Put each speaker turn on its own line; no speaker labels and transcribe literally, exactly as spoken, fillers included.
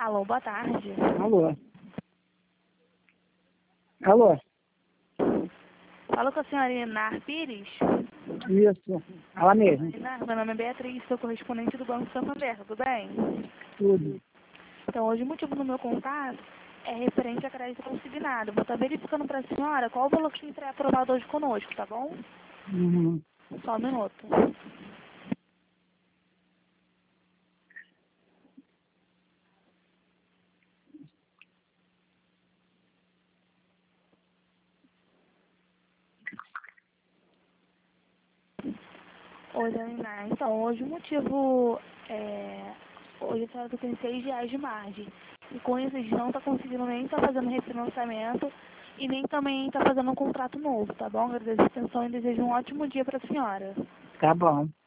Alô, boa tarde.
Alô? Alô?
Falo com a senhora Inar Pires.
Isso. Ela mesmo.
Inar, meu nome é Beatriz, sou correspondente do Banco Santander, tudo bem?
Tudo.
Então, hoje o motivo do meu contato é referente a crédito consignado. Vou estar verificando para a senhora qual o valor que será aprovado hoje conosco, tá bom?
Uhum.
Só um minuto. Oi, Inar. Então, hoje o motivo é... Hoje a senhora tem seis reais de margem. E com isso a gente não está conseguindo nem estar fazendo refinanciamento e nem também está fazendo um contrato novo, tá bom? Agradeço a atenção e desejo um ótimo dia para a senhora.
Tá bom.